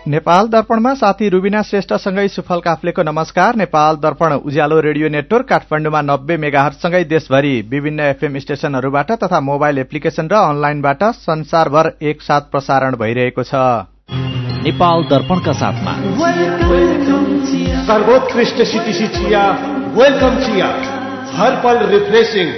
नेपाल दर्पणमा साथी रुबिना श्रेष्ठसँगै सुफल काफ्लेको नमस्कार। नेपाल दर्पण उज्यालो रेडियो नेटवर्क काठमाडौँमा 90 मेगाहर्जसँगै देशभरि विभिन्न एफएम स्टेशनहरूबाट तथा मोबाइल एप्लिकेशन र अनलाइनबाट संसारभर एकसाथ प्रसारण भइरहेको छ। नेपाल दर्पणका साथमा सर्वोत्कृष्ट सिटिसी चिया, वेलकम चिया, हर पल रिफ्रेशिङ।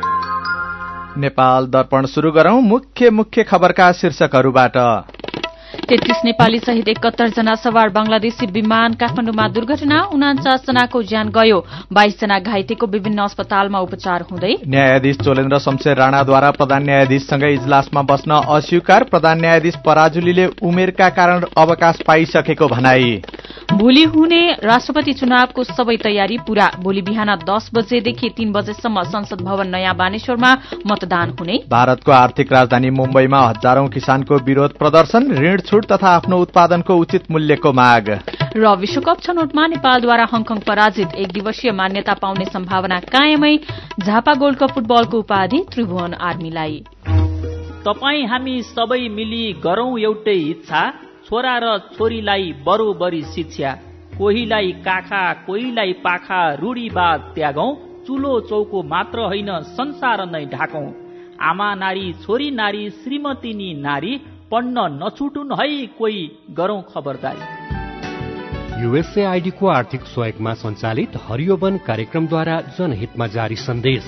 नेपाल दर्पण सुरु गरौं मुख्य खबरका शीर्षकहरूबाट। 33 नेपाली सहित 71 जना सवार बंगलादेशी विमान काठमाडौँमा दुर्घटना, 49 जनाको ज्यान गयो, 22 जना घाइतेको विभिन्न अस्पतालमा उपचार हुँदै। न्यायाधीश चोलेन्द्र शमशेर राणाद्वारा प्रधान न्यायाधीशसँगै इजलासमा बस्न अस्वीकार, प्रधान न्यायाधीश पराजुलीले उमेरका कारण अवकाश पाइसकेको भनाई। भोलि हुने राष्ट्रपति चुनावको सबै तयारी पूरा, भोलि बिहान 10 बजेदेखि 3 बजेसम्म संसद भवन नयाँ बानेश्वरमा मतदान हुने। भारतको आर्थिक राजधानी मुम्बईमा हजारौं किसानको विरोध प्रदर्शन, ऋण छुट तथा आफ्नो उत्पादनको उचित मूल्यको माग। र विश्वकप छनौटमा नेपालद्वारा हङकङ पराजित, 1 दिवसीय मान्यता पाउने सम्भावना कायमै, झापा गोल्ड कप फुटबलको उपाधि त्रिभुवन आर्मीलाई। तपाई हामी सबै मिली गरौं एउटै इच्छा, छोरा र छोरीलाई बरोबरी शिक्षा, कोहीलाई काखा कोहीलाई पाखा रूढीवाद त्यागौं, चुलो चौको मात्र होइन संसार नै ढाकौं, आमा नारी छोरी नारी श्रीमती नि नारी, पढ्न नछुटुन् है कोही, गरौं खबरदारी। युएसएआईडी को आर्थिक सहयोगमा सञ्चालित हरियो वन कार्यक्रमद्वारा जनहितमा जारी सन्देश।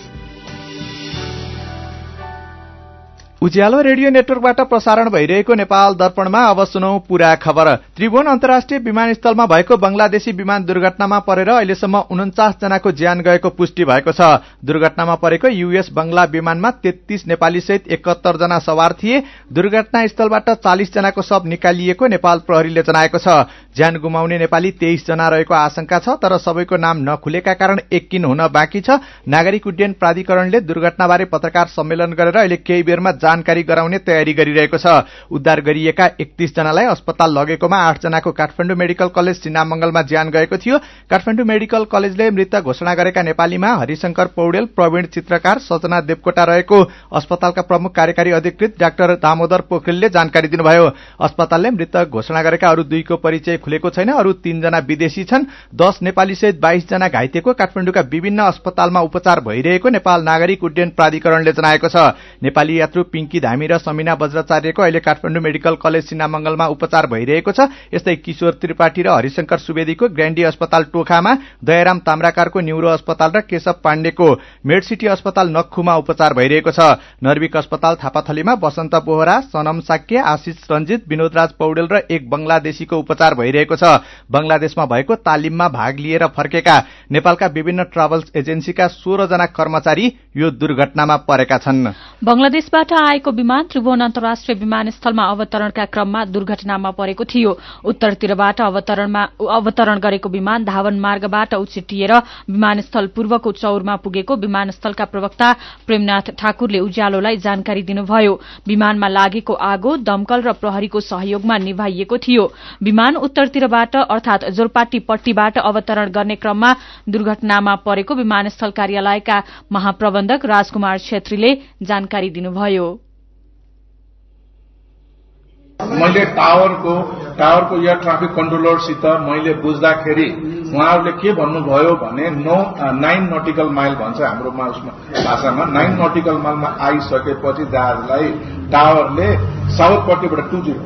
उज्यालो रेडियो नेटवर्कबाट प्रसारण भइरहेको नेपाल दर्पणमा अब सुनौ पूरा खबर। त्रिभुवन अन्तर्राष्ट्रिय विमानस्थलमा भएको बंगलादेशी विमान दुर्घटनामा परेर अहिलेसम्म 49 जनाको ज्यान गएको पुष्टि भएको छ। दुर्घटनामा परेको यूएस बंगला विमानमा 33 नेपाली सहित 71 जना सवार थिए। दुर्घटनास्थलबाट 40 जनाको शव निकालिएको नेपाल प्रहरीले जनाएको छ। ज्यान गुमाउने नेपाली 23 जना रहेको आशंका छ, तर सबैको नाम नखुलेका कारण एकिन हुन बाँकी छ। नागरिक उड्डयन प्राधिकरणले दुर्घटनाबारे पत्रकार सम्मेलन गरेर अहिले केही बेरमा जानकारी गराउने तयारी गरिरहेको छ। उद्धार गरिएका 31 जनालाई अस्पताल लगेकोमा 8 जनाको काठमाडौँ मेडिकल कलेज सिनामंगलमा ज्यान गएको थियो। काठमाडौँ मेडिकल कलेजले मृत घोषणा गरेका नेपालीमा हरिशंकर पौडेल, प्रवीण चित्रकार, सजना देवकोटा रहेको अस्पतालका प्रमुख कार्यकारी अधिकृत डाक्टर दामोदर पोखरेलले जानकारी दिनुभयो। अस्पतालले मृत घोषणा गरेका अरू 2 को परिचय खुलेको छैन। अरू 3 जना विदेशी छन्। 10 नेपाली सहित 22 जना घाइतेको काठमाडौँका विभिन्न अस्पतालमा उपचार भइरहेको नेपाल नागरिक उड्डयन प्राधिकरणले जनाएको छ। नेपाली यात्रु पिंकी धामी र समिना बज्राचार्यको अहिले काठमाडौँ मेडिकल कलेज सिनामंगलमा उपचार भइरहेको छ। यस्तै किशोर त्रिपाठी र हरिशंकर सुवेदीको ग्रान्डी अस्पताल टोखामा, दयाराम ताम्राकारको न्यूरो अस्पताल र केशव पाण्डेको मेडसिटी अस्पताल नक्खुमा उपचार भइरहेको छ। नर्विक अस्पताल थापाथलीमा बसन्त बोहरा, सनम साक्य, आशिष रञ्जित, विनोदराज पौडेल र एक बंगलादेशीको उपचार भइरहेको छ। बंगलादेशमा भएको तालिममा भाग लिएर फर्केका नेपालका विभिन्न ट्राभल्स एजेन्सीका 16 जना कर्मचारी यो दुर्घटनामा परेका छन्। बंगलादेशबाट आएको विमान त्रिभुवन अन्तर्राष्ट्रिय विमानस्थलमा अवतरणका क्रममा दुर्घटनामा परेको थियो। उत्तरतिरबाट अवतरण गरेको विमान धावन मार्गबाट उछिटिएर विमानस्थल पूर्वको चौरमा पुगेको विमानस्थलका प्रवक्ता प्रेमनाथ ठाकुरले उज्यालोलाई जानकारी दिनुभयो। विमानमा लागेको आगो दमकल र प्रहरीको सहयोगमा निभाइएको थियो। विमान उत्तरतिरबाट अर्थात जोरपाटी पट्टीबाट अवतरण गर्ने क्रममा दुर्घटनामा परेको विमानस्थल कार्यालयका महाप्रबन्धक राजकुमार छेत्रीले जानकारी दिनुभयो। मैले टावरको एयर ट्राफिक कन्ट्रोलरसित मैले बुझ्दाखेरि उहाँहरूले के भन्नुभयो भने 9 नटिकल माइल भन्छ हाम्रोमा उसमा भाषामा, 9 नटिकल माइलमा आइसकेपछि जहाजलाई टावरले साउथपट्टिबाट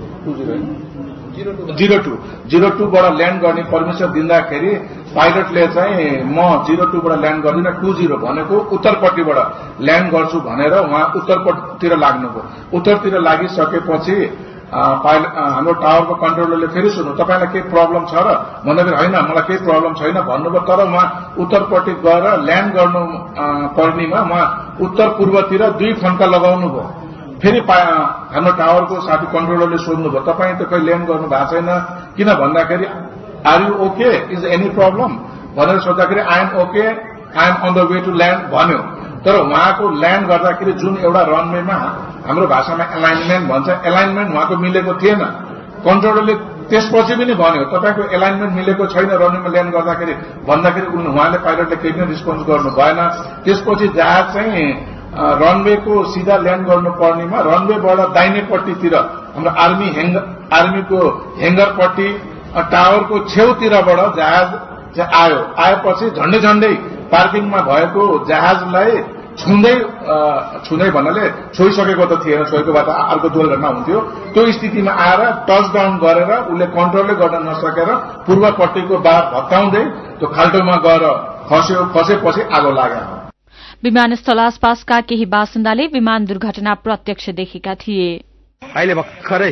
02 बाट ल्यान्ड गर्ने पर्मिसन दिँदाखेरि पाइलटले चाहिँ म 02 बाट ल्यान्ड गर्दिन, 20 भनेको उत्तरपट्टिबाट ल्यान्ड गर्छु भनेर उहाँ उत्तरपट्टितिर लाग्नुभयो। उत्तरतिर लागिसकेपछि हाम्रो टावरको कन्ट्रोलरले फेरि सुन्नु तपाईँलाई केही प्रब्लम छ र भन्दाखेरि होइन मलाई केही प्रब्लम छैन भन्नुभयो। तर उहाँ उत्तरपट्टि गएर ल्यान्ड गर्नु पर्नेमा उहाँ उत्तर पूर्वतिर 2 फन्का लगाउनु भयो। फेरि हाम्रो टावरको साथी कन्ट्रोलरले सोध्नुभयो तपाईँ त खै ल्यान्ड गर्नु भएको छैन किन भन्दाखेरि are you okay, is any problem भनेर सोद्धाखेरि I am okay, I am on the way to land भन्यो। तर उहाँको ल्यान्ड गर्दाखेरि जुन एउटा रनवेमा हाम्रो भाषामा एलाइनमेन्ट भन्छ, एलाइनमेन्ट उहाँको मिलेको थिएन। कन्ट्रोलरले त्यसपछि पनि भन्यो तपाईँको एलाइनमेन्ट मिलेको छैन रनवेमा ल्यान्ड गर्दाखेरि भन्दाखेरि उहाँले पाइलटले केही पनि रिस्पोन्स गर्नु भएन। त्यसपछि जहाज चाहिँ रनवेको सिधा ल्यान्ड गर्नुपर्नेमा रनवेबाट दाहिनेपट्टितिर हाम्रो आर्मीको हेङ्गरपट्टि टावरको छेउतिरबाट जहाज आएपछि झण्डै पार्किङमा भएको जहाजलाई छुँदै भन्नाले छोइसकेको त थिएन, छोएको भए त अर्को दुर्घटना हुन्थ्यो। त्यो स्थितिमा आएर टच डाउन गरेर उसले कन्ट्रोलै गर्न नसकेर पूर्वपट्टिको बार भत्काउँदै त्यो खाल्टोमा गएर खसेपछि आगो लाग्यो। विमानस्थल आसपासका केही बासिन्दाले विमान दुर्घटना प्रत्यक्ष देखेका थिए। अहिले भर्खरै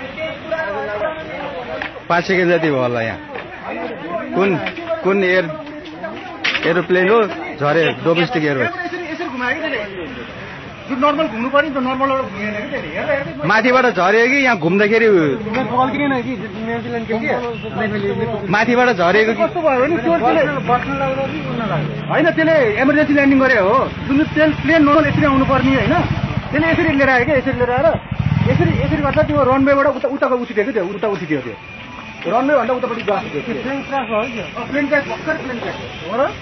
5 सेकेन्ड जति भयो होला। यहाँ कुन एरोप्लेन हो झरे? डोमेस्टिक एयरवेज नर्मल घुम्नु पर्यो नि त, नर्मल माथिबाट झऱ्यो कि यहाँ घुम्दाखेरि माथिबाट झरेको कस्तो भयो नि होइन, त्यसले इमर्जेन्सी ल्यान्डिङ गरे हो। जुन प्लेन नर्मल यसरी आउनु पर्ने होइन, त्यसले यसरी लिएर आयो क्या, यसरी लिएर आएर यसरी गर्दा त्यो रनवेबाट उताको उठिदियो क्या, त्यो उता उठिदियो। त्यो रनवे भन्दा उतापट्टि गएको प्लेन क्रास भयो क्या, प्लेन क्रास भर्खर प्लेन क्रास हो र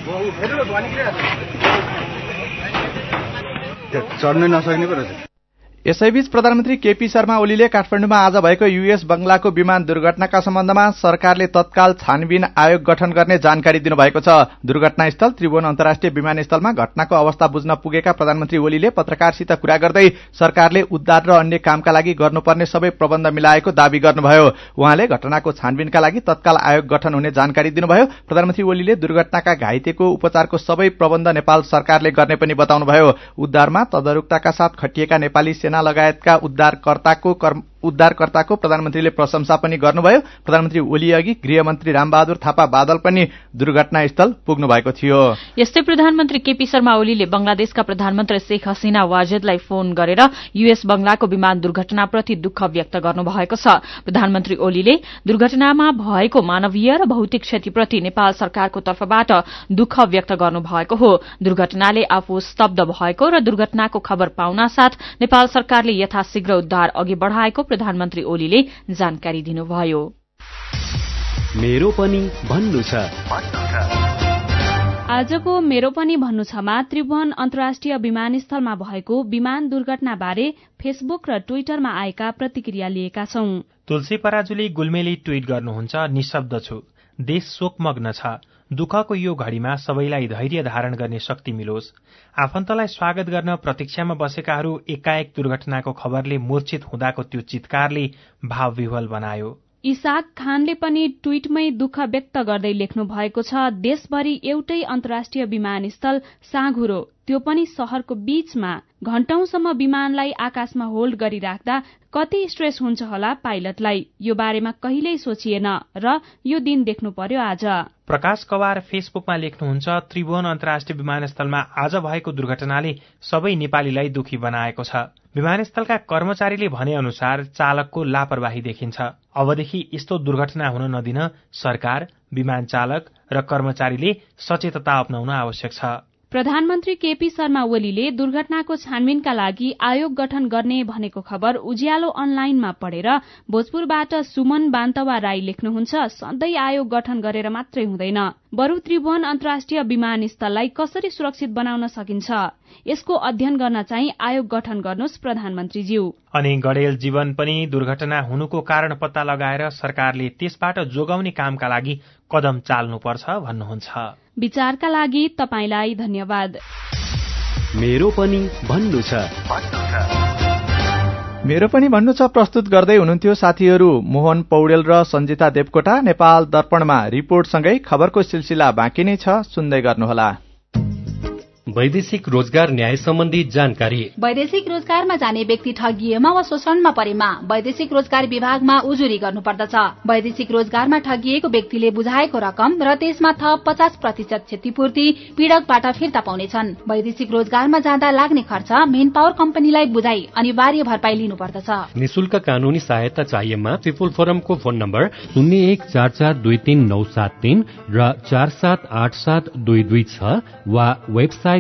चढ्नै नसक्ने पो रहेछ। यसैबीच प्रधानमन्त्री केपी शर्मा ओलीले काठमाडौँमा आज भएको युएस बंगलाको विमान दुर्घटनाका सम्बन्धमा सरकारले तत्काल छानबिन आयोग गठन गर्ने जानकारी दिनुभएको छ। दुर्घटनास्थल त्रिभुवन अन्तर्राष्ट्रिय विमानस्थलमा घटनाको अवस्था बुझ्न पुगेका प्रधानमन्त्री ओलीले पत्रकारसित कुरा गर्दै सरकारले उद्धार र अन्य कामका लागि गर्नुपर्ने सबै प्रबन्ध मिलाएको दावी गर्नुभयो। उहाँले घटनाको छानबिनका लागि तत्काल आयोग गठन हुने जानकारी दिनुभयो। प्रधानमन्त्री ओलीले दुर्घटनाका घाइतेको उपचारको सबै प्रबन्ध नेपाल सरकारले गर्ने पनि बताउनुभयो। उद्धारमा तदारुकताका साथ खटिएका नेपाली सेना लगायतका उद्धारकर्ताको प्रधानमन्त्रीले प्रशंसा पनि गर्नुभयो। प्रधानमन्त्री ओली अघि गृहमन्त्री रामबहादुर थापा बादल पनि दुर्घटनास्थल पुग्नु भएको थियो। यस्तै प्रधानमन्त्री केपी शर्मा ओलीले बंगलादेशका प्रधानमन्त्री शेख हसीना वाजेदलाई फोन गरेर युएस बंगलाको विमान दुर्घटनाप्रति दुःख व्यक्त गर्नुभएको छ। प्रधानमन्त्री ओलीले दुर्घटनामा भएको मानवीय र भौतिक क्षतिप्रति नेपाल सरकारको तर्फबाट दुःख व्यक्त गर्नुभएको हो। दुर्घटनाले आफू स्तब्ध भएको र दुर्घटनाको खबर पाउनासाथ नेपाल सरकारले यथाशीघ्र उद्धार अघि बढ़ाएको प्रधानमन्त्री ओलीले जानकारी दिनुभयो। मेरो पनि भन्नु छ। आजको मेरो पनि भन्नु छमा त्रिभुवन अन्तर्राष्ट्रिय विमानस्थलमा भएको विमान दुर्घटनाबारे फेसबुक र ट्विटरमा आएका प्रतिक्रिया लिएका छौं। तुलसी पराजुली गुल्मेली ट्वीट गर्नुहुन्छ, निशब्द छु, देश शोकमग्न छ। दुःखको यो घड़ीमा सबैलाई धैर्य धारण गर्ने शक्ति मिलोस्। आफन्तलाई स्वागत गर्न प्रतीक्षामा बसेकाहरू एकाएक दुर्घटनाको खबरले मूर्छित हुँदाको त्यो चितकारले भाव विह्वल बनायो। इसाक खानले पनि ट्वीटमै दुःख व्यक्त गर्दै लेख्नु भएको छ, देशभरि एउटै अन्तर्राष्ट्रिय विमानस्थल साँघुरो, त्यो पनि शहरको बीचमा। घण्टौंसम्म विमानलाई आकाशमा होल्ड गरिराख्दा कति स्ट्रेस हुन्छ होला पाइलटलाई, यो बारेमा कहिल्यै सोचिएन र यो दिन देख्नु पर्यो आज। प्रकाश कवार फेसबुकमा लेख्नुहुन्छ, त्रिभुवन अन्तर्राष्ट्रिय विमानस्थलमा आज भएको दुर्घटनाले सबै नेपालीलाई दुखी बनाएको छ। विमानस्थलका कर्मचारीले भने अनुसार चालकको लापरवाही देखिन्छ। अबदेखि यस्तो दुर्घटना हुन नदिन सरकार, विमान चालक र कर्मचारीले सचेतता अपनाउन आवश्यक छ। प्रधानमन्त्री केपी शर्मा ओलीले दुर्घटनाको छानबिनका लागि आयोग गठन गर्ने भनेको खबर उज्यालो अनलाइनमा पढेर भोजपुरबाट सुमन बान्तवा राई लेख्नुहुन्छ, सधैँ आयोग गठन गरेर मात्रै हुँदैन, बरु त्रिभुवन अन्तर्राष्ट्रिय विमानस्थललाई कसरी सुरक्षित बनाउन सकिन्छ यसको अध्ययन गर्न चाहिँ आयोग गठन गर्नुहोस् प्रधानमन्त्रीज्यू। अनि गडेल जीवन पनि दुर्घटना हुनुको कारण पत्ता लगाएर सरकारले त्यसबाट जोगाउने कामका लागि कदम चाल्नुपर्छ भन्नुहुन्छ। विचारका लागि तपाईलाई धन्यवाद। मेरो पनि भन्नु छ। मेरो पनि भन्नु छ प्रस्तुत गर्दै हुनुहुन्थ्यो साथीहरू मोहन पौडेल र सञ्जिता देवकोटा। नेपाल दर्पणमा रिपोर्टसँगै खबरको सिलसिला बाँकी नै छ, सुन्दै गर्नुहोला। वैदेशिक रोजगार न्याय सम्बन्धी जानकारी। वैदेशिक रोजगारमा जाने व्यक्ति ठगिएमा वा शोषणमा परेमा वैदेशिक रोजगार विभागमा उजुरी गर्नुपर्दछ। वैदेशिक रोजगारमा ठगिएको व्यक्तिले बुझाएको रकम र त्यसमा थप 50% क्षतिपूर्ति पीड़कबाट फिर्ता पाउनेछन्। वैदेशिक रोजगारमा जाँदा लाग्ने खर्च मेन पावर कम्पनीलाई बुझाई अनिवार्य भरपाई लिनुपर्दछ। निशुल्क कानूनी सहायता चाहिएमा पिपुल फोरमको फोन नम्बर 0144239973 र 478722 छ वा वेबसाइट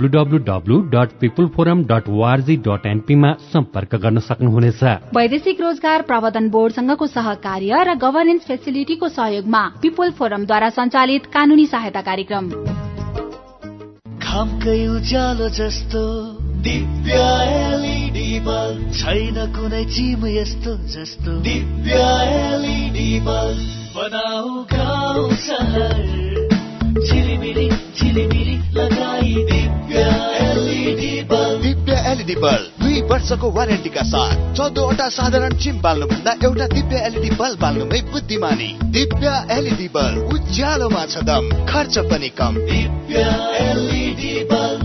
www.peopleforum.org.np मा सम्पर्क गर्न सक्नुहुनेछ। वैदेशिक रोजगार प्रबन्धन बोर्डसँगको सहकार्य र गभर्नेन्स फेसिलिटीको सहयोगमा पिपुल फोरमद्वारा सञ्चालित कानूनी सहायता कार्यक्रम। घामकै उज्यालो जस्तो दिव्य एलईडी बल्ब छैन कुनै चिम यस्तो जस्तो दिव्य एलईडी बल्ब बनाऊ गाउँ सहर झिलिमिली झिलिमिली लगाई Divya LED bulb. Divya LED bulb 2 वर्षको वारेन्टीका साथ 14वटा साधारण चिम बाल्नुभन्दा एउटा दिव्य एलईडी बल्ब बाल्नुमै बुद्धिमानी। दिव्य एलईडी बल्ब उज्यालोमा छ दम, खर्च पनि कम। दिव्य एलईडी बल्ब।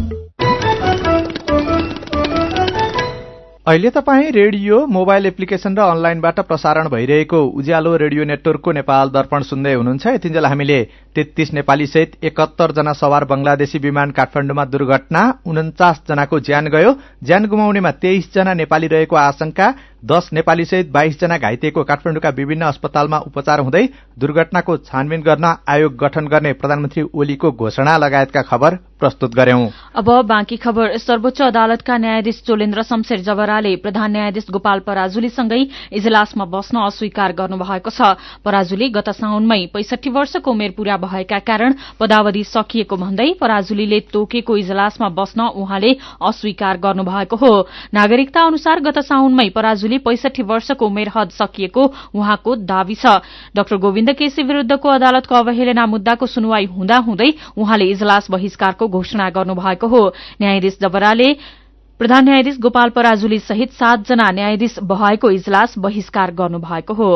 अहिले तपाईँ रेडियो, मोबाइल एप्लिकेशन र अनलाइनबाट प्रसारण भइरहेको उज्यालो रेडियो नेटवर्कको नेपाल दर्पण सुन्दै हुनुहुन्छ। यतिन्जेल हामीले 33 नेपाली सहित 71 जना सवार बंगलादेशी विमान काठमाडौँमा दुर्घटना, 49 जनाको ज्यान गयो। ज्यान गुमाउनेमा 23 जना नेपाली रहेको आशंका, 10 नेपाली सहित 22 जना घाइतेको काठमाडौँका विभिन्न अस्पतालमा उपचार हुँदै। दुर्घटनाको छानबिन गर्न आयोग गठन गर्ने प्रधानमन्त्री ओलीको घोषणा लगायतका खबर प्रस्तुत गर्यौं। अब बाँकी खबर। सर्वोच्च अदालतका न्यायाधीश चोलेन्द्र शमशेर जबराले प्रधान न्यायाधीश गोपाल पराजुलीसँगै इजलासमा बस्न अस्वीकार गर्नुभएको छ। पराजुली गत साउनमै 65 वर्षको उमेर पूरा भएका कारण पदावधि सकिएको भन्दै पराजुलीले तोकेको इजलासमा बस्न उहाँले अस्वीकार गर्नुभएको हो। नागरिकता अनुसार गत साउनमै पराजुली 65 वर्षको उमेर हद सकिएको उहाँको दावी छ। डाक्टर गोविन्द केसी विरूद्धको अदालतको अवहेलना मुद्दाको सुनवाई हुँदाहुँदै उहाँले इजलास बहिष्कारको घोषणा गर्नुभएको हो। न्यायाधीश जबराले प्रधान न्यायाधीश गोपाल पराजुली सहित 7 जना न्यायाधीश भएको इजलास बहिष्कार गर्नुभएको हो।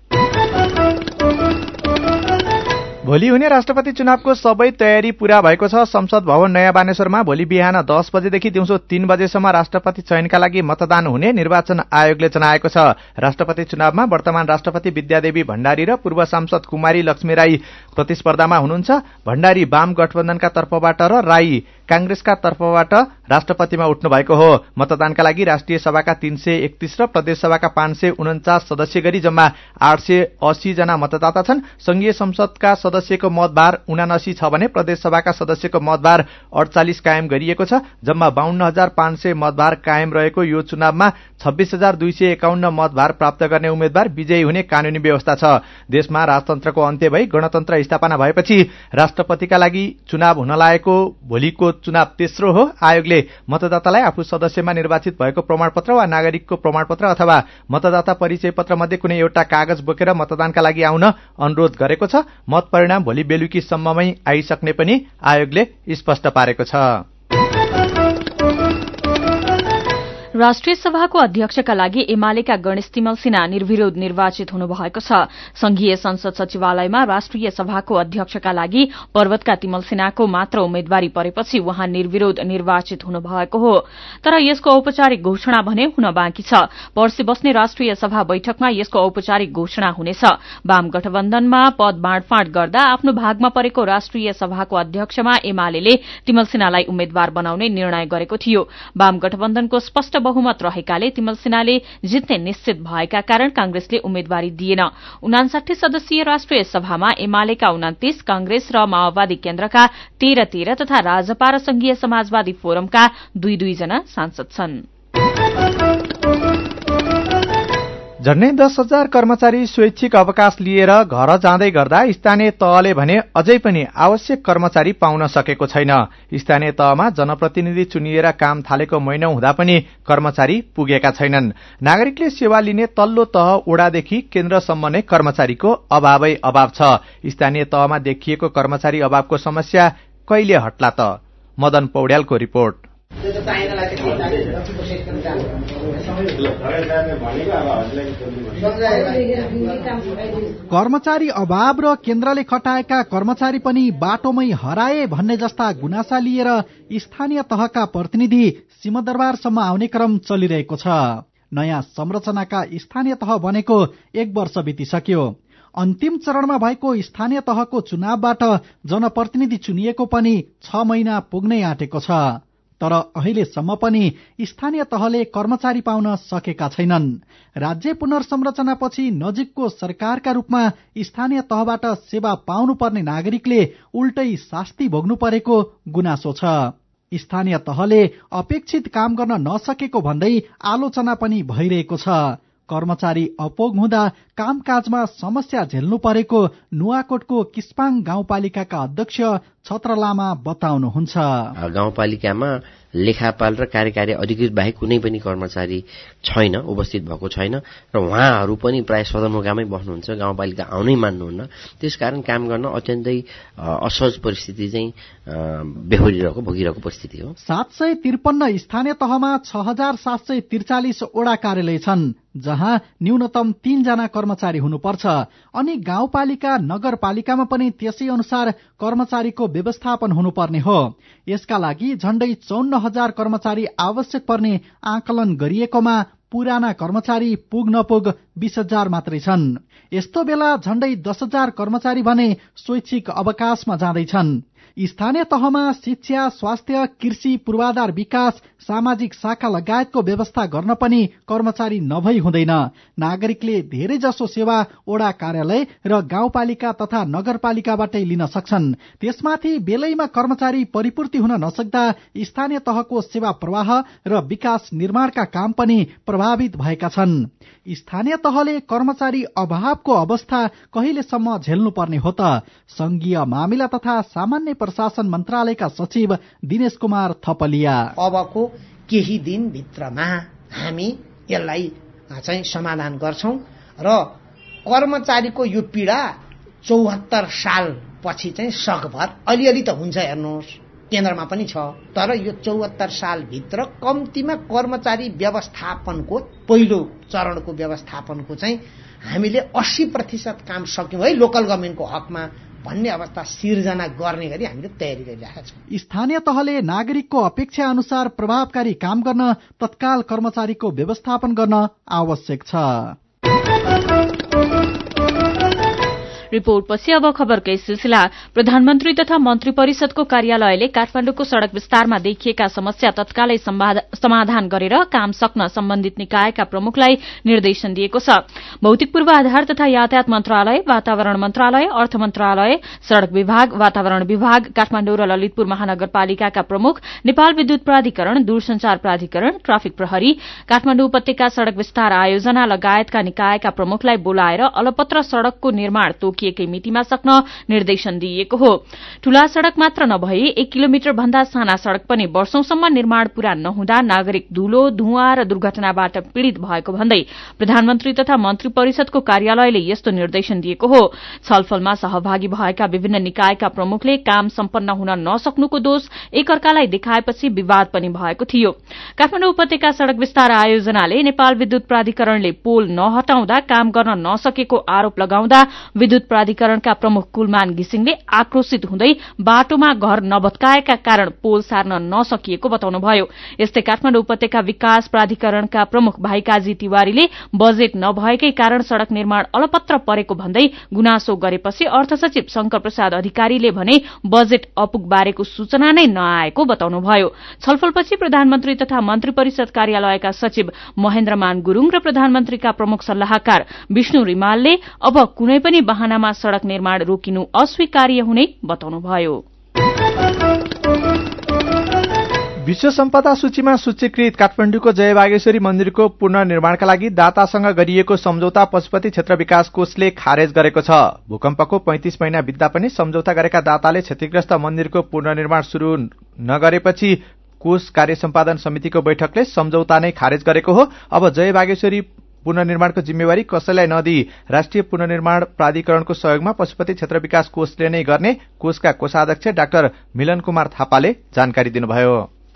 भोलि हुने राष्ट्रपति चुनावको सबै तयारी पूरा भएको छ। संसद भवन नयाँ बानेश्वरमा भोलि बिहान 10 बजेदेखि दिउँसो 3 बजेसम्म राष्ट्रपति चयनका लागि मतदान हुने निर्वाचन आयोगले जनाएको छ। राष्ट्रपति चुनावमा वर्तमान राष्ट्रपति विद्यादेवी भण्डारी र पूर्व सांसद कुमारी लक्ष्मी राई प्रतिस्पर्धामा हुनुहुन्छ। भण्डारी वाम गठबन्धनका तर्फबाट र राई कांग्रेसका तर्फबाट राष्ट्रपतिमा उठ्नु भएको हो। मतदानका लागि राष्ट्रिय सभाका 331 र प्रदेश सभाका 549 सदस्य गरी जम्मा 880 जना मतदाता छन्। संघीय संसदका सदस्यको मतभार 79 छ भने प्रदेश सभाका सदस्यको मतभार 48 कायम गरिएको छ। जम्मा 52,500 मतभार कायम रहेको यो चुनावमा 26,251 मतभार प्राप्त गर्ने उम्मेद्वार विजयी हुने कानूनी व्यवस्था छ। देशमा राजतन्त्रको अन्त्य भई गणतन्त्र स्थापना भएपछि राष्ट्रपतिका लागि चुनाव हुन लागेको भोलिको चुनाव तेस्रो हो। आयोगले मतदातालाई आफू सदस्यमा निर्वाचित भएको प्रमाणपत्र वा नागरिकको प्रमाणपत्र अथवा मतदाता परिचय पत्र मध्ये कुनै एउटा कागज बोकेर मतदानका लागि आउन अनुरोध गरेको छ। मत परिणाम भोलि बेलुकीसम्ममै आइसक्ने पनि आयोगले स्पष्ट पारेको छ। राष्ट्रिय सभाको अध्यक्षका लागि एमालेका गणेश तिमल सिन्हा निर्विरोध निर्वाचित हुनुभएको छ। संघीय संसद सचिवालयमा राष्ट्रिय सभाको अध्यक्षका लागि पर्वतका तिमल सिन्हाको मात्र उम्मेद्वारी परेपछि उहाँ निर्विरोध निर्वाचित हुनुभएको हो। तर यसको औपचारिक घोषणा भने हुन बाँकी छ। पर्सि बस्ने राष्ट्रिय सभा बैठकमा यसको औपचारिक घोषणा हुनेछ। वाम गठबन्धनमा पद बाँडफाँड गर्दा आफ्नो भागमा परेको राष्ट्रिय सभाको अध्यक्षमा एमाले तिमल सिन्हालाई उम्मेद्वार बनाउने निर्णय गरेको थियो। वाम गठबन्धनको स्पष्ट बहुमत रहेकाले तिमल सिन्हाले जित्ने निश्चित भएका कारण कांग्रेसले उम्मेद्वारी दिएन। 59 सदस्यीय राष्ट्रिय सभामा एमालेका 29, कांग्रेस र माओवादी केन्द्रका 13 तथा राजपा र संघीय समाजवादी फोरमका 2 जना सांसद छन्। झन्डै 10,000 कर्मचारी स्वैच्छिक अवकाश लिएर घर जाँदै गर्दा स्थानीय तहले भने अझै पनि आवश्यक कर्मचारी पाउन सकेको छैन। स्थानीय तहमा जनप्रतिनिधि चुनिएर काम थालेको महिनौ हुँदा पनि कर्मचारी पुगेका छैनन्। नागरिकले सेवा लिने तल्लो तह ओडादेखि केन्द्रसम्म नै कर्मचारीको अभावै अभाव छ। स्थानीय तहमा देखिएको कर्मचारी अभावको समस्या कहिले हट्ला त? मदन पौड्यालको रिपोर्ट। कर्मचारी अभाव र केन्द्रले खटाएका कर्मचारी पनि बाटोमै हराए भन्ने जस्ता गुनासा लिएर स्थानीय तहका प्रतिनिधि सिंहदरबारसम्म आउने क्रम चलिरहेको छ। नयाँ संरचनाका स्थानीय तह बनेको 1 वर्ष बितिसक्यो। अन्तिम चरणमा भएको स्थानीय तहको चुनावबाट जनप्रतिनिधि चुनिएको पनि 6 महिना पुग्नै आँटेको छ। तर अहिलेसम्म पनि स्थानीय तहले कर्मचारी पाउन सकेका छैनन्। राज्य पुनर्संरचनापछि नजिकको सरकारका रूपमा स्थानीय तहबाट सेवा पाउनुपर्ने नागरिकले उल्टै शास्ति भोग्नु परेको गुनासो छ। स्थानीय तहले अपेक्षित काम गर्न नसकेको भन्दै आलोचना पनि भइरहेको छ। कर्मचारी अपोग हुँदा कामकाजमा समस्या झेल्नु परेको नुवाकोटको किस्पाङ गाउँपालिकाका अध्यक्ष छत्र लामा बताउनुहुन्छ। गाउँपालिकामा लेखापाल र कार्यकारी अधिकृत बाहेक कुनै पनि कर्मचारी छैन, उपस्थित भएको छैन र उहाँहरू पनि प्राय सदरमुकामै बस्नुहुन्छ, गाउँपालिका आउनै मान्नुहुन्न। त्यसकारण काम गर्न अत्यन्तै असहज परिस्थिति चाहिँ बेहोरिरहेको भोगिरहेको परिस्थिति हो। 753 स्थानीय तहमा 6743 वडा कार्यालय छन्, जहाँ न्यूनतम 3 जना कर्मचारी हुनुपर्छ। अनि गाउँपालिका नगरपालिकामा पनि त्यसै अनुसार कर्मचारीको व्यवस्थापन हुनुपर्ने हो। यसका लागि झण्डै 54,000 कर्मचारी आवश्यक पर्ने आकलन गरिएकोमा पुराना कर्मचारी पुग नपुग 20,000 मात्रै छन्। यस्तो बेला झण्डै 10,000 कर्मचारी भने स्वैच्छिक अवकाशमा जाँदैछन्। स्थानीय तहमा शिक्षा, स्वास्थ्य, कृषि, पूर्वाधार विकास, सामाजिक शाखा लगायतको व्यवस्था गर्न पनि कर्मचारी नभई हुँदैन। नागरिकले धेरै जसो सेवा वडा कार्यालय र गाउँपालिका तथा नगरपालिकाबाटै लिन सक्छन्। त्यसमाथि बेलैमा कर्मचारी परिपूर्ति हुन नसक्दा स्थानीय तहको सेवा प्रवाह र विकास निर्माणका काम पनि प्रभावित भएका छन्। स्थानीय तहले कर्मचारी अभावको अवस्था कहिलेसम्म झेल्नुपर्ने हो त? संघीय मामिला तथा सामान्य प्रशासन मन्त्रालयका सचिव दिनेश कुमार थपलिया, अबको केही दिनभित्रमा हामी यसलाई चाहिँ समाधान गर्छौं र कर्मचारीको यो पीडा 74 साल पछि चाहिँ सकभर अलिअलि त हुन्छ। हेर्नुहोस्, केन्द्रमा पनि छ, तर यो 74 सालभित्र कम्तीमा कर्मचारी व्यवस्थापनको पहिलो चरणको व्यवस्थापनको चाहिँ हामीले 80% काम सक्यौं है लोकल गभर्नमेन्टको हकमा भन्ने अवस्था सिर्जना गर्ने गरी हामीले तयारी गरिरहेका छौं। स्थानीय तहले नागरिकको अपेक्षा अनुसार प्रभावकारी काम गर्न तत्काल कर्मचारीको व्यवस्थापन गर्न आवश्यक छ। रिपोर्टपछि अब खबरकै सिलसिला। प्रधानमन्त्री तथा मन्त्री परिषदको कार्यालयले काठमाडौँको सड़क विस्तारमा देखिएका समस्या तत्कालै समाधान गरेर काम सक्न सम्बन्धित निकायका प्रमुखलाई निर्देशन दिएको छ। भौतिक पूर्वाधार तथा यातायात मन्त्रालय, वातावरण मन्त्रालय, अर्थ मन्त्रालय, सड़क विभाग, वातावरण विभाग, काठमाडौँ र ललितपुर महानगरपालिकाका प्रमुख, नेपाल विद्युत प्राधिकरण, दूरसञ्चार प्राधिकरण, ट्राफिक प्रहरी, काठमाडौँ उपत्यका सड़क विस्तार आयोजना लगायतका निकायका प्रमुखलाई बोलाएर अलपत्र सड़कको निर्माण तोकिएकै मितिमा सक्न निर्देशन दिइएको हो। ठूला सड़क मात्र नभई 1 किलोमिटर भन्दा साना सड़क पनि वर्षौंसम्म निर्माण पूरा नहुँदा नागरिक धूलो, धुवाँ र दुर्घटनाबाट पीड़ित भएको भन्दै प्रधानमन्त्री तथा मन्त्री परिषदको कार्यालयले यस्तो निर्देशन दिएको हो। छलफलमा सहभागी भएका विभिन्न निकायका प्रमुखले काम सम्पन्न हुन नसक्नुको दोष एकअर्कालाई देखाएपछि विवाद पनि भएको थियो। काठमाडौँ उपत्यका सड़क विस्तार आयोजनाले नेपाल विद्युत प्राधिकरणले पोल नहटाउँदा काम गर्न नसकेको आरोप लगाउँदा विद्युत प्राधिकरणका प्रमुख कुलमान घिसिङले आक्रोशित हुँदै बाटोमा घर नभत्काएका कारण पोल सार्न नसकिएको बताउनुभयो। यस्तै काठमाडौँ उपत्यका विकास प्राधिकरणका प्रमुख भाइकाजी तिवारीले बजेट नभएकै कारण सड़क निर्माण अलपत्र परेको भन्दै गुनासो गरेपछि अर्थ सचिव शंकर प्रसाद अधिकारीले भने बजेट अपुग बारेको सूचना नै नआएको बताउनुभयो। छलफलपछि प्रधानमन्त्री तथा मन्त्री परिषद कार्यालयका सचिव महेन्द्रमान गुरूङ र प्रधानमन्त्रीका प्रमुख सल्लाहकार विष्णु रिमालले अब कुनै पनि बहानामा सड़क निर्माण रोकिनु अस्वीकार्य हुने बताउनुभयो। विश्व सम्पदा सूचीमा सूचीकृत काठमाडौँको जय बागेश्वरी मन्दिरको पुनर्निर्माणका लागि दातासँग गरिएको सम्झौता पशुपति क्षेत्र विकास कोषले खारेज गरेको छ। भूकम्पको 35 महिना बित्दा पनि सम्झौता गरेका दाताले क्षतिग्रस्त मन्दिरको पुनर्निर्माण शुरू नगरेपछि कोष कार्य सम्पादन समितिको बैठकले सम्झौता नै खारेज गरेको हो। अब जय बागेश्वरी पुनर्निर्माणको जिम्मेवारी कसैलाई नदिई राष्ट्रिय पुनर्निर्माण प्राधिकरणको सहयोगमा पशुपति क्षेत्र विकास कोषले नै गर्ने कोषका कोषाध्यक्ष डाक्टर मिलन कुमार थापाले जानकारी दिनुभयो।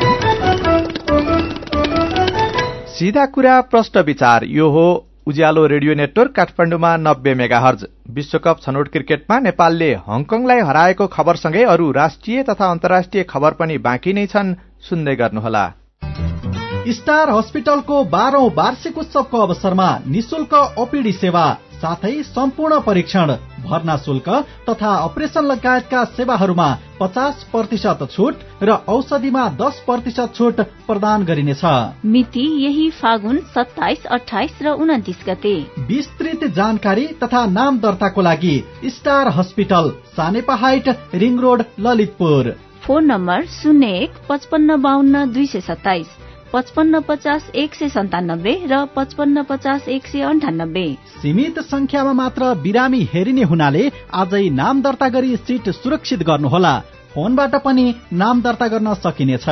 सीधा कुरा प्रश्न विचार, यो हो उज्यालो रेडियो नेटवर्क काठमाडौँमा 90 मेगाहर्ज। विश्वकप छनौट क्रिकेटमा नेपालले हङकङलाई हराएको खबरसँगै अरू राष्ट्रिय तथा अन्तर्राष्ट्रिय खबर पनि बाँकी नै छन्, सुन्दै गर्नुहोला। स्टार हस्पिटलको 12औं वार्षिक उत्सवको अवसरमा निशुल्क ओपीडी सेवा साथै सम्पूर्ण परीक्षण, भर्ना शुल्क तथा अपरेशन लगायतका सेवाहरूमा 50% छुट र औषधिमा 10% छुट प्रदान गरिनेछ। मिति यही फागुन 27, 28 र 29 गते। विस्तृत जानकारी तथा नाम दर्ताको लागि star hospital, Sanepa height, ring road, Lalitpur. Phone number 01 55 52 227, 55 50 197 र 55 50 198। सीमित संख्यामा मात्र बिरामी हेरिने हुनाले आजै नाम दर्ता गरी सिट सुरक्षित गर्नुहोला। फोनबाट पनि नाम दर्ता गर्न सकिनेछ।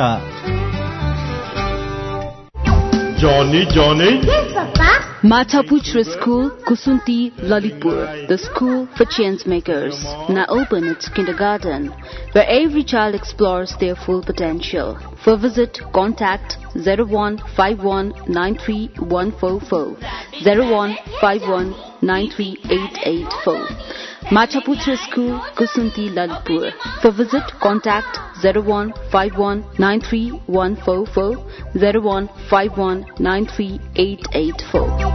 Machaputra School, Kusunti, Lalitpur, the school for change makers, now open its kindergarten, where every child explores their full potential. For visit, contact 0151931144, 0151938884. Machaputra School, Kusunti, Lalitpur. For visit, contact 0151931144, 0151938884.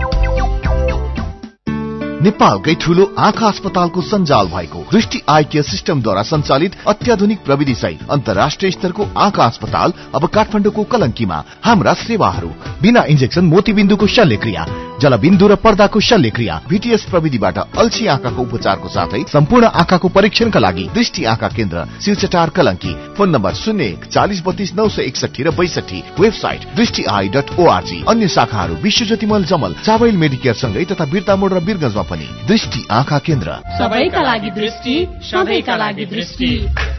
नेपालकै ठूलो आँखा अस्पतालको सञ्जाल भएको दृष्टि आई केयर सिस्टमद्वारा सञ्चालित अत्याधुनिक प्रविधि सहित अन्तर्राष्ट्रिय स्तरको आँखा अस्पताल अब काठमाडौँको कलंकीमा। हाम्रा सेवाहरू बिना इन्जेक्सन मोतीबिन्दुको शल्यक्रिया, जलबिन्दु र पर्दाको शल्यक्रिया, भीटीएस प्रविधिबाट अल्छी आँखाको उपचारको साथै सम्पूर्ण आँखाको परीक्षणका लागि दृष्टि आँखा केन्द्र शिवचटार कलंकी। फोन नम्बर 01 40 32 961 र 62। वेबसाइट दृष्टिआई.org। अन्य शाखाहरू विश्वज्योति मल जमल, चाबैल मेडिकेयर सँगै तथा बिर्तामोड र बिरगंजमा पनि। दृष्टि आँखा केन्द्र, सबैका लागि दृष्टि, सबैका लागि दृष्टि।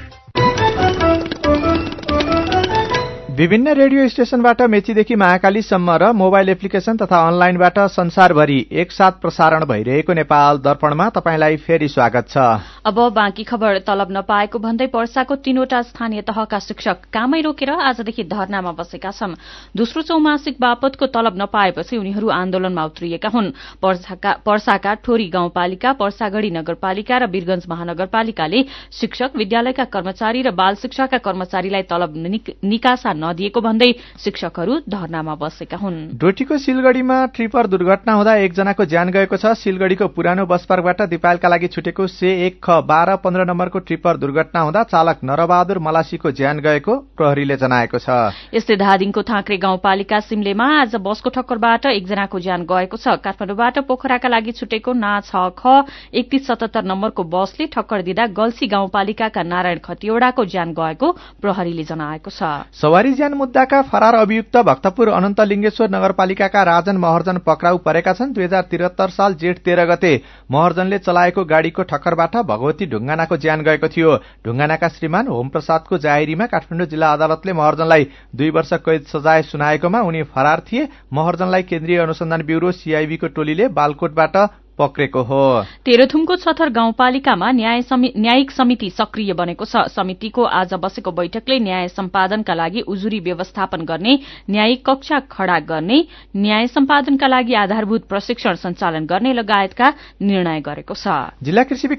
विभिन्न रेडियो स्टेशनबाट मेचीदेखि महाकालीसम्म र मोबाइल एप्लिकेशन तथा अनलाइनबाट संसारभरि एकसाथ प्रसारण भइरहेको नेपाल दर्पणमा तपाईंलाई फेरि स्वागत छ। अब बाँकी खबर। तलब नपाएको भन्दै पर्साको 3वटा स्थानीय तहका शिक्षक कामै रोकेर आजदेखि धरनामा बसेका छन्। दोस्रो चौमासिक बापतको तलब नपाएपछि उनीहरू आन्दोलनमा उत्रिएका हुन्। पर्साका ठोरी गाउँपालिका, पर्सागढ़ी नगरपालिका र वीरगंज महानगरपालिकाले शिक्षक, विद्यालयका कर्मचारी र बाल शिक्षाका कर्मचारीलाई तलब निकासा नदिएको भन्दै शिक्षकहरू धरनामा बसेका हुन्। डोटीको सिलगढ़ीमा ट्रिपर दुर्घटना हुँदा एकजनाको ज्यान गएको छ। सिलगढ़ीको पुरानो बस पार्कबाट दिपायलका लागि छुटेको C1 ख 12-15 नम्बरको ट्रिपर दुर्घटना हुँदा चालक नरबहादुर मलासीको ज्यान गएको प्रहरीले जनाएको छ। यस्तै धादिङको थाँक्रे गाउँपालिका सिमलेमा आज बसको ठक्करबाट एकजनाको ज्यान गएको छ। काठमाडौँबाट पोखराका लागि छुटेको ना 6 ख 3177 नम्बरको बसले ठक्कर दिँदा गल्सी गाउँपालिकाका नारायण खतिवड़ाको ज्यान गएको प्रहरीले जनाएको छ। सवारी ज्यान मुद्दाका फरार अभियुक्त भक्तपुर अनन्तलिङ्गेश्वर नगरपालिकाका राजन महर्जन पक्राउ परेका छन्। 2073 साल जेठ 13 गते महर्जनले चलाएको गाड़ीको ठक्करबाट भगवती ढुङ्गानाको ज्यान गएको थियो। ढुङ्गानाका श्रीमान होमप्रसादको जाहेरीमा काठमाडौँ जिल्ला अदालतले महर्जनलाई 2 वर्ष कैद सजाय सुनाएकोमा उनी फरार थिए। महर्जनलाई केन्द्रीय अनुसन्धान ब्यूरो सीआईबीको टोलीले बालकोटबाट पक्रेको हो। तेह्रथुमको छथर गाउँपालिकामा न्यायिक समिति सक्रिय बनेको छ। समितिको आज बसेको बैठकले न्याय सम्पादनका लागि उजुरी व्यवस्थापन गर्ने, न्यायिक कक्षा खड़ा गर्ने, न्याय सम्पादनका लागि आधारभूत प्रशिक्षण सञ्चालन गर्ने लगायतका निर्णय गरेको छ। जिल्ला कृषि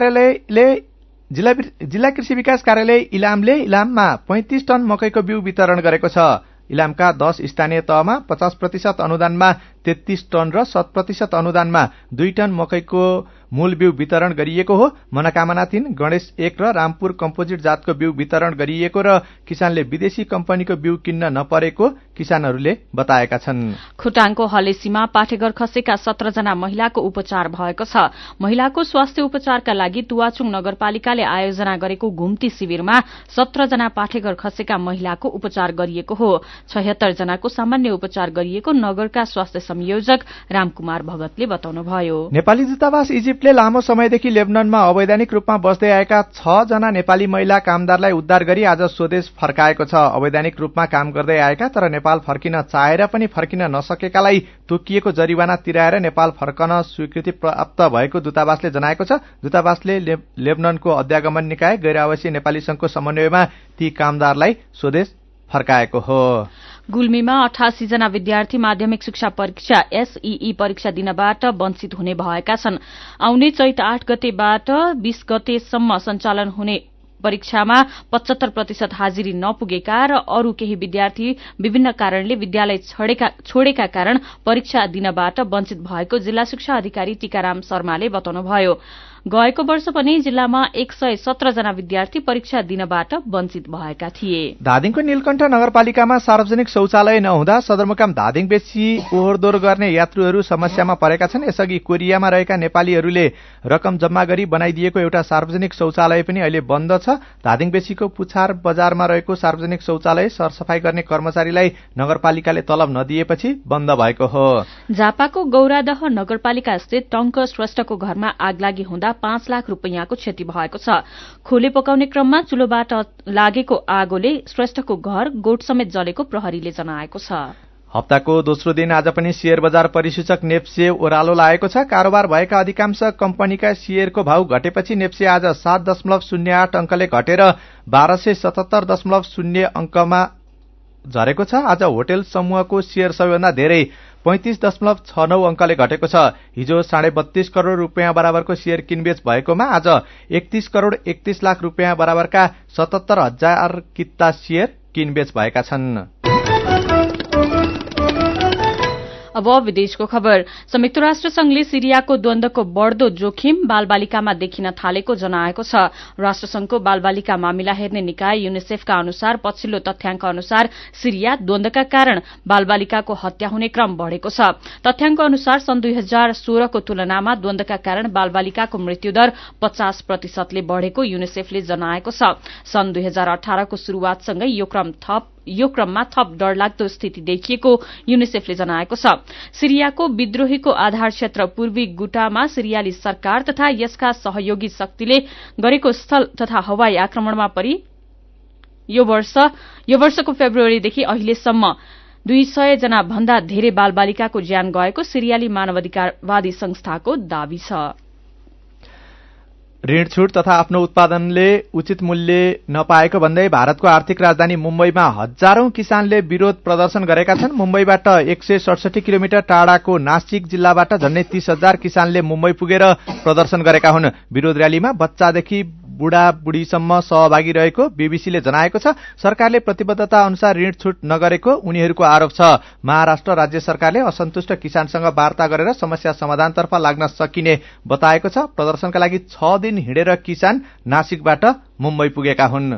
विकास कार्यालय इलामले इलाममा 35 टन मकैको बिउ वितरण गरेको छ। इलामका 10 स्थानीय तहमा 50% अनुदानमा 33 टन र 100% अनुदानमा 2 टन मकैको मूल बिउ वितरण गरिएको हो। मनोकामना 3, गणेश 1 र रामपुर कम्पोजिट जातको बिउ वितरण गरिएको र किसानले विदेशी कम्पनीको बिउ किन्न नपरेको किसानहरूले बताएका छन्। खोटाङको हलेसीमा पाठेघर खसेका 17 जना महिलाको उपचार भएको छ। महिलाको स्वास्थ्य उपचारका लागि तुवाचुङ नगरपालिकाले आयोजना गरेको घुम्ती शिविरमा 17 जना पाठेघर खसेका महिलाको उपचार गरिएको हो। 76 जनाको सामान्य उपचार गरिएको नगरका स्वास्थ्य संयोजक रामकुमार भगतले बताउनुभयो। नेपाली दूतावास इजिप्टले लामो समयदेखि लेबननमा अवैधानिक रूपमा बस्दै आएका 6 जना नेपाली महिला कामदारलाई उद्धार गरी आज स्वदेश फर्काएको छ। अवैधानिक रूपमा काम गर्दै आएका तर नेपाल फर्किन चाहेर पनि फर्किन नसकेकालाई तोकिएको जरिवाना तिराएर नेपाल फर्कन स्वीकृति प्राप्त भएको दूतावासले जनाएको छ। दूतावासले लेबननको अध्यागमन निकाय गैर आवासीय नेपाली संघको समन्वयमा ती कामदारलाई स्वदेश फर्काएको हो। गुल्मीमा 88 जना विद्यार्थी माध्यमिक शिक्षा परीक्षा एसईई परीक्षा दिनबाट वञ्चित हुने भएका छन्। आउने चैत 8 गतेबाट 20 गतेसम्म सञ्चालन हुने परीक्षामा 75% हाजिरी नपुगेका र अरू केही विद्यार्थी विभिन्न कारणले विद्यालय छोडेका कारण परीक्षा दिनबाट वञ्चित भएको जिल्ला शिक्षा अधिकारी टीकाराम शर्माले बताउनुभयो। गएको वर्ष पनि जिल्लामा 117 जना विद्यार्थी परीक्षा दिनबाट वञ्चित भएका थिए। धादिङको नीलकण्ठ नगरपालिकामा सार्वजनिक शौचालय नहुँदा सदरमुकाम धादिङ बेसी ओहोरदोहोर गर्ने यात्रुहरू समस्यामा परेका छन्। यसअघि कोरियामा रहेका नेपालीहरूले रकम जम्मा गरी बनाइदिएको एउटा सार्वजनिक शौचालय पनि अहिले बन्द छ। धादिङ बेसीको पुछार बजारमा रहेको सार्वजनिक शौचालय सरसफाई गर्ने कर्मचारीलाई नगरपालिकाले तलब नदिएपछि बन्द भएको हो। झापाको गौरादह नगरपालिका स्थित टंक श्रेष्ठको घरमा आगलागी हुँदा 5 लाख रुपैयाँको क्षति भएको छ। खोले पकाउने क्रममा चुलोबाट लागेको आगोले श्रेष्ठको घर गोठ समेत जलेको प्रहरीले जनाएको छ। हप्ताको दोस्रो दिन आज पनि शेयर बजार परिसूचक नेप्से ओह्रालो लागेको छ। कारोबार भएका अधिकांश कम्पनीका शेयरको भाव घटेपछि नेप्से आज 7.08 अंकले घटेर 1277.0 अंकमा झरेको छ। आज होटेल समूहको शेयर सबैभन्दा धेरै 35.69 अंकले घटेको छ। हिजो 32.5 करोड़ रुपियाँ बराबरको शेयर किनबेच भएकोमा आज 31 करोड़ 31 लाख रुपियाँ बराबरका 77,000 किता शेयर किनबेच भएका छन्। अब विदेशको खबर। संयुक्त राष्ट्र संघले सिरियाको द्वन्द्वको बढ़दो जोखिम बालबालिकामा देखिन थालेको जनाएको छ। राष्ट्रसंघको बालबालिका मामिला हेर्ने निकाय यूनिसेफका अनुसार पछिल्लो तथ्याङ्क अनुसार सिरिया द्वन्द्वका कारण बालबालिकाको हत्या हुने क्रम बढ़ेको छ। तथ्याङ्क अनुसार सन् 2016 को तुलनामा द्वन्द्वका कारण बालबालिकाको मृत्युदर 50% ले बढ़ेको यूनिसेफले जनाएको छ। सन् 2018 को शुरूआतसँगै यो क्रममा थप डरलाग्दो स्थिति देखिएको यूनिसेफले जनाएको छ। सिरियाको विद्रोहीको आधार क्षेत्र पूर्वी गुटामा सिरियाली सरकार तथा यसका सहयोगी शक्तिले गरेको स्थल तथा हवाई आक्रमणमा परि यो वर्षको फेब्रुअरीदेखि अहिलेसम्म 200 जना भन्दा धेरै बालबालिकाको ज्यान गएको सिरियाली मानवाधिकारवादी संस्थाको दावी छ। ऋण छूट तथा आफ्नो उत्पादनले उचित मूल्य नपाएको भन्दै भारतको आर्थिक राजधानी मुम्बईमा हजारौं किसानले विरोध प्रदर्शन गरेका छन्। मुम्बईबाट 167 किलोमिटर टाढाको नासिक जिल्लाबाट झन्डै 30,000 किसानले मुम्बई पुगेर प्रदर्शन गरेका हुन्। विरोध र्यालीमा बच्चादेखि बुढाबुढीसम्म सहभागी रहेको बीबीसीले जनाएको छ। सरकारले प्रतिबद्धता अनुसार ऋण छूट नगरेको उनीहरूको आरोप छ। महाराष्ट्र राज्य सरकारले असन्तुष्ट किसानसँग वार्ता गरेर समस्या समाधानतर्फ लाग्न सकिने बताएको छ। प्रदर्शनका लागि 6 दिन हिँडेर किसान नासिकबाट मुम्बई पुगेका हुन्।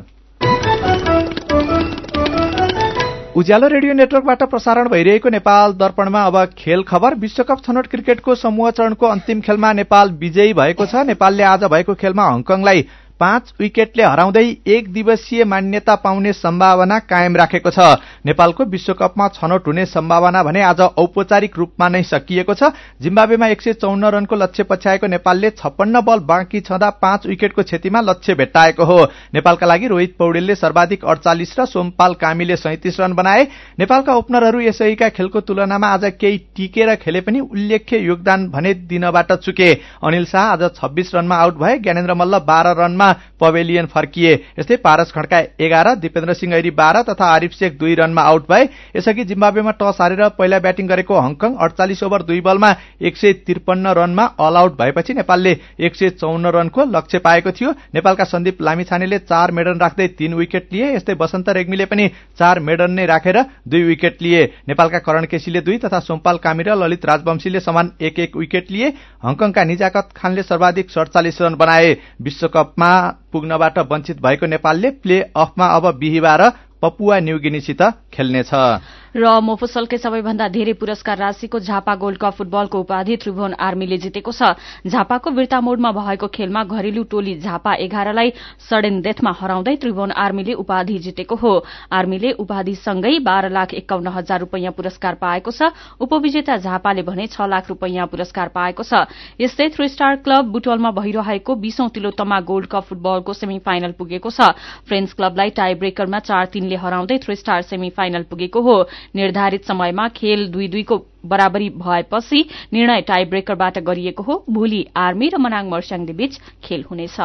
उज्यालो रेडियो नेटवर्कबाट प्रसारण भइरहेको नेपाल दर्पणमा अब खेल खबर। विश्वकप छनौट क्रिकेटको समूह चरणको अन्तिम खेलमा नेपाल विजयी भएको छ। नेपालले आज भएको खेलमा हङकङलाई 5 विकेटले हराउँदै 1 दिवसीय मान्यता पाउने सम्भावना कायम राखेको छ। नेपालको विश्वकपमा छनौट हुने सम्भावना भने आज औपचारिक रूपमा नै सकिएको छ। जिम्बाब्वेमा 154 रनको लक्ष्य पछ्याएको नेपालले 56 बल बाँकी छँदा 5 विकेटको क्षतिमा लक्ष्य भेट्टाएको हो। नेपालका लागि रोहित पौडेलले सर्वाधिक 48 र सोमपाल कामीले 37 रन बनाए। नेपालका ओपनरहरू यसैका खेलको तुलनामा आज केही टिकेर खेले पनि उल्लेख्य योगदान भने दिनबाट चुके। अनिल शाह आज 26 रनमा आउट भए। ज्ञानेन्द्र मल्ल 12 रनमा पवेलियन फर्किए। यस्तै पारस खड्का 11, दिपेन्द्र सिंह ऐरी 12 तथा आरिफ शेख 2 रनमा आउट भए। यसअघि जिम्बाब्वेमा टस हारेर पहिला ब्याटिङ गरेको हङकङ 48 ओभर 2 बलमा 153 रनमा अल आउट भएपछि नेपालले 154 रनको लक्ष्य पाएको थियो। नेपालका सन्दीप लामिछानेले 4 मेडन राख्दै 3 विकेट लिए। यस्तै बसन्त रेग्मीले पनि 4 मेडन नै राखेर 2 विकेट लिए। नेपालका करण केसीले 2 तथा सोमपाल कामी र ललित राजवंशीले समान 1-1 विकेट लिए। हङकङका निजाकत खानले सर्वाधिक 47 रन बनाए। विश्वकपमा पुग्नबाट वञ्चित भएको नेपालले प्ले अफमा अब बिहिबार पपुवा न्युगिनीसित खेल्नेछ। र मोफसलकै सबैभन्दा धेरै पुरस्कार राशिको झापा गोल्ड कप फुटबलको उपाधि त्रिभुवन आर्मीले जितेको छ। झापाको बिर्ता मोडमा भएको खेलमा घरेलु टोली झापा 11लाई सडन डेथमा हराउँदै त्रिभुवन आर्मीले उपाधि जितेको हो। आर्मीले उपाधिसँगै 12,51,000 रुपैयाँ पुरस्कार पाएको छ। उपविजेता झापाले भने 6 लाख रुपैयाँ पुरस्कार पाएको छ। यस्तै 3 स्टार क्लब बुटवलमा भइरहेको 20औं तिलोत्तमा गोल्ड कप फुटबलको सेमी फाइनल पुगेको छ। फ्रेन्च क्लबलाई टाई ब्रेकरमा 4-3 ले हराउँदै 3 स्टार सेमी फाइनल पुगेको हो। निर्धारित समयमा खेल 2-2 को बराबरी भएपछि निर्णय टाई ब्रेकरबाट गरिएको हो। भोलि आर्मी र मनाङ मर्स्याङले बीच खेल हुनेछ।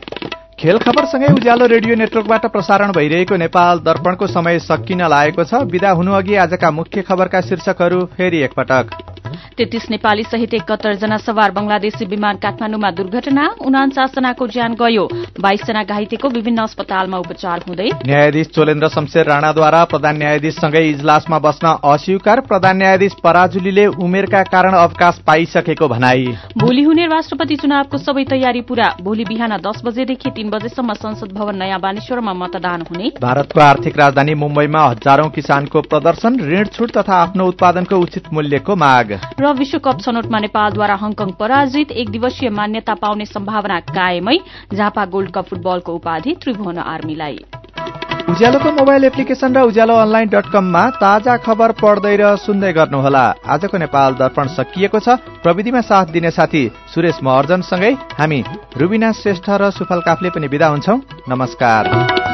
खेल खबरसँगै उज्यालो रेडियो नेटवर्कबाट प्रसारण भइरहेको नेपाल दर्पणको समय सकिन लागेको छ। विदा हुनुअघि आजका मुख्य खबरका शीर्षकहरू फेरि एकपटक। 33 नेपाली सहित 71 जना सवार बंगलादेशी विमान काठमाडौँमा दुर्घटना, 49 जनाको ज्यान गयो, 22 जना घाइतेको विभिन्न अस्पतालमा उपचार हुँदै। न्यायाधीश चोलेन्द्र शमशेर राणाद्वारा प्रधान न्यायाधीशसँगै इजलासमा बस्न अस्वीकार, प्रधान न्यायाधीश पराजुलीले उमेरका कारण अवकाश पाइसकेको भनाई। भोलि हुने राष्ट्रपति चुनावको सबै तयारी पूरा, भोलि बिहान 10 बजेदेखि 3 बजेसम्म संसद भवन नयाँ बानेश्वरमा मतदान हुने। भारतको आर्थिक राजधानी मुम्बईमा हजारौं किसानको प्रदर्शन, ऋण छुट तथा आफ्नो उत्पादनको उचित मूल्यको माग। र विश्वकप छनौटमा नेपालद्वारा हङकङ पराजित, 1 दिवसीय मान्यता पाउने सम्भावना कायमै, झापा गोल्ड कप फुटबलको उपाधि त्रिभुवन आर्मीलाई। उज्यालोको मोबाइल एप्लिकेशन र उज्यालो online.com-मा ताजा खबर पढ्दै र सुन्दै गर्नुहोला। आजको नेपाल दर्पण सकिएको छ। प्रविधिमा साथ दिने साथी सुरेश महर्जनसँगै हामी रुबिना श्रेष्ठ र सुफल काफले पनि बिदा हुन्छौं। नमस्कार।